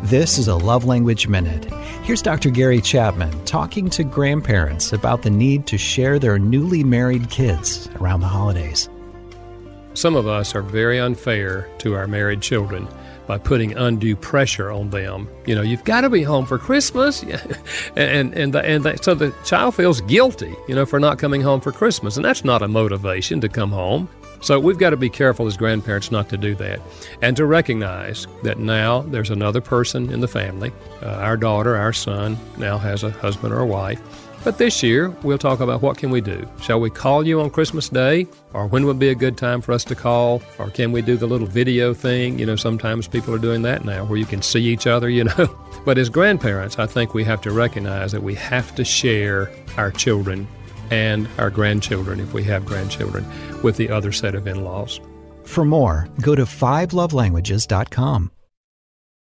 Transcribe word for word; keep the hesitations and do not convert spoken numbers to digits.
This is a Love Language Minute. Here's Doctor Gary Chapman talking to grandparents about the need to share their newly married kids around the holidays. Some of us are very unfair to our married children by putting undue pressure on them. You know, you've got to be home for Christmas. and and the, and the, so the child feels guilty, you know, for not coming home for Christmas. And that's not a motivation to come home. So we've got to be careful as grandparents not to do that, and to recognize that now there's another person in the family. Uh, our daughter, our son, now has a husband or a wife. But this year, we'll talk about what can we do. Shall we call you on Christmas Day? Or when would be a good time for us to call? Or can we do the little video thing? You know, sometimes people are doing that now where you can see each other, you know. But as grandparents, I think we have to recognize that we have to share our children and our grandchildren, if we have grandchildren, with the other set of in-laws. For more, go to five love languages dot com.